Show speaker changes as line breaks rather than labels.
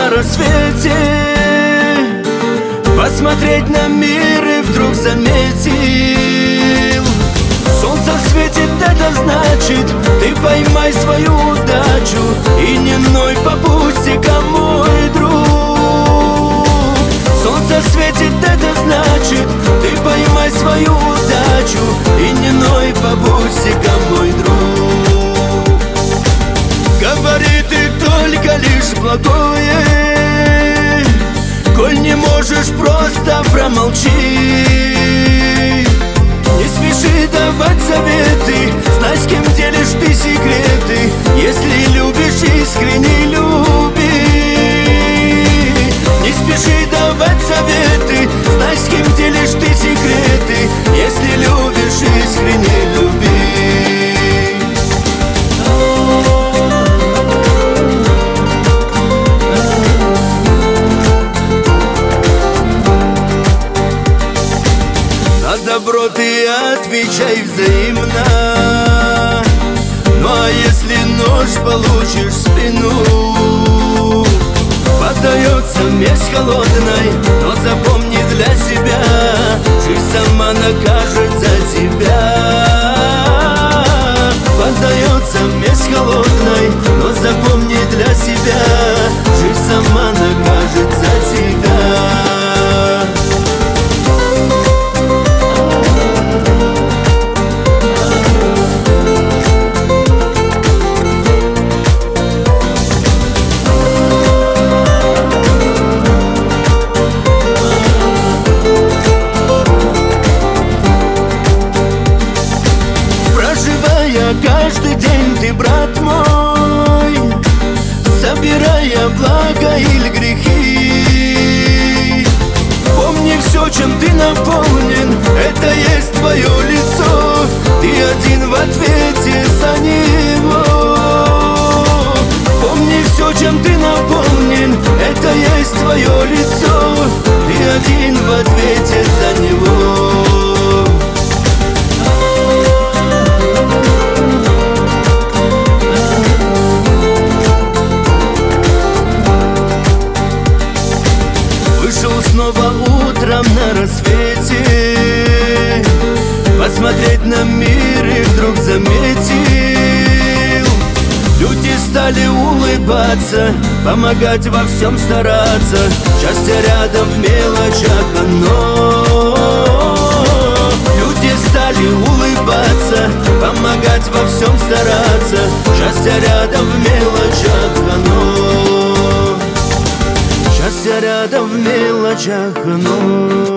на рассвете, посмотреть на мир и вдруг заметил: солнце светит, это значит, ты поймай свою удачу и не ной по пустякам, мой друг. Солнце светит, это значит, ты поймай свою удачу и не ной по пустякам, мой друг. Говори ты только лишь благое, коль не можешь, просто промолчи. Не спеши давать советы, знай, с кем делишь ты секреты. Если любишь, искренне люби. Не спеши давать советы, знай, с кем делишь ты секреты. Если любишь, искренне люби. Добро ты отвечай взаимно. Ну а если нож получишь в спину, поддается месть холодной, но запомни для себя, жизнь сама накажет за тебя. Поддается месть холодной, но запомни для себя, жизнь сама накажет за тебя. Каждый день ты, брат мой, собирая благо или грехи, помни, все, чем ты наполнен, это есть твое лицо. Ты один в ответе за него. Помни, все, чем ты наполнен, это есть твое лицо. Ты один в ответе за него. Снова утром на рассвете, посмотреть на мир и вдруг заметил: люди стали улыбаться, помогать во всем стараться. Счастье рядом в мелочах оно. Люди стали улыбаться, помогать во всем стараться. Счастье рядом в мелочах оно. Счастье рядом в мелочах оно.